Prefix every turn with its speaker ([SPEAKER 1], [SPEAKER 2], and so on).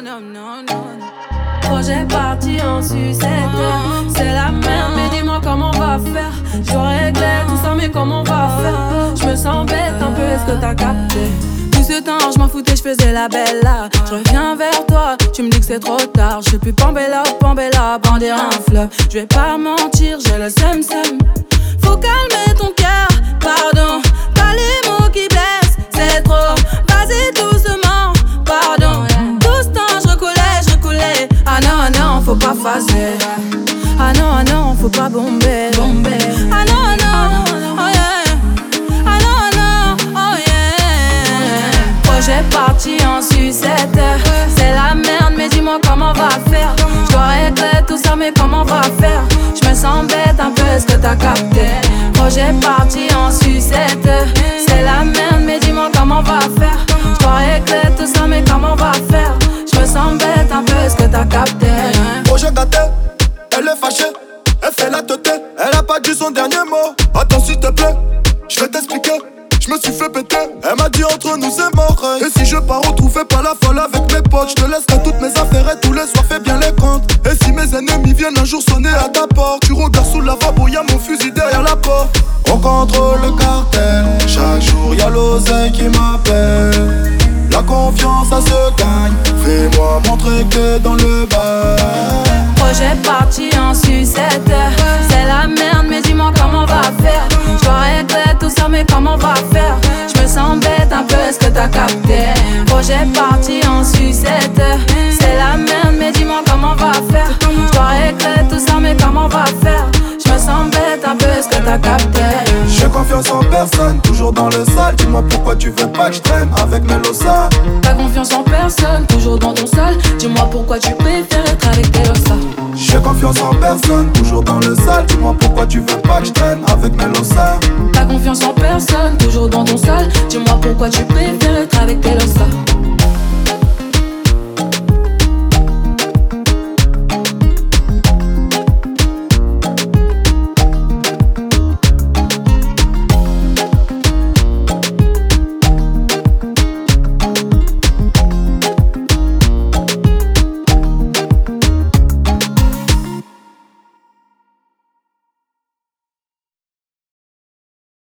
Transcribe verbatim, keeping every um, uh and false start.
[SPEAKER 1] non, non, non. Projet parti en sucette. C'est la merde, mais dis-moi comment on va faire. Je dois régler tout ça, mais comment on va faire? Je me sens bête un peu, est-ce que t'as capté? Tout ce temps, je m'en foutais, je faisais la belle là. Je reviens vers toi, tu me dis que c'est trop tard. Je suis plus Pambella, Pambella, bander un flop. Je vais pas mentir, j'ai le seum seum. Faut calmer ton cœur, pardon. Pas les mots qui blessent, c'est trop. Vas-y doucement, pardon. Tout ce temps, je recoulais, je recoulais. Ah non, ah non, faut pas phaser. Ah non, ah non, faut pas bomber. Ah non, ah non, oh yeah. Ah non, ah non, oh yeah. Projet parti en sucette. C'est la merde, mais dis-moi comment on va faire. Je dois régler tout ça, mais comment on va faire? Je me sens bête un peu, est-ce que t'as capté? Projet parti en sucette. C'est la merde, mais dis-moi comment on va faire. Je dois régler tout ça, mais comment on va faire? Je me sens bête un peu, est-ce que t'as capté?
[SPEAKER 2] Projet gâté, elle est fâchée, elle fait la teuté, elle a pas dit son dernier mot. Attends s'il te plaît, je vais t'expliquer. Je me suis fait péter, elle m'a dit entre nous c'est mort. Et si je pars retrouver pas la folle avec mes potes, je te laisserai toutes mes affaires et tous les soirs fais bien les comptes. Et si mes ennemis viennent un jour sonner à ta porte, tu regardes sous la lavabo, y'a mon fusil derrière la porte. On contrôle le cartel, chaque jour y'a l'oseille qui m'appelle. La confiance ça se gagne, fais-moi montrer que t'es dans le bar.
[SPEAKER 1] Projet parti en sucette. C'est la merde, mais dis-moi comment on va faire. Je dois régler tout ça, mais comment on va faire? Je me sens bête un peu, est-ce que t'as capté? Projet parti en sucette. C'est la merde, mais dis-moi comment on va faire. Je dois régler tout ça, mais comment on va faire? Je me sens bête un peu, est-ce que t'as capté?
[SPEAKER 2] J'ai confiance en personne, toujours dans le sale. Dis-moi pourquoi tu veux pas que je traîne avec Melosa.
[SPEAKER 1] T'as confiance en personne, toujours dans ton sol. Dis-moi pourquoi tu préfères être avec Melosa.
[SPEAKER 2] J'ai confiance en personne, toujours dans le sale. Dis-moi pourquoi tu veux pas que je traîne avec Melosa.
[SPEAKER 1] T'as confiance en personne, toujours dans ton sol. Dis-moi pourquoi tu préfères être avec Melosa.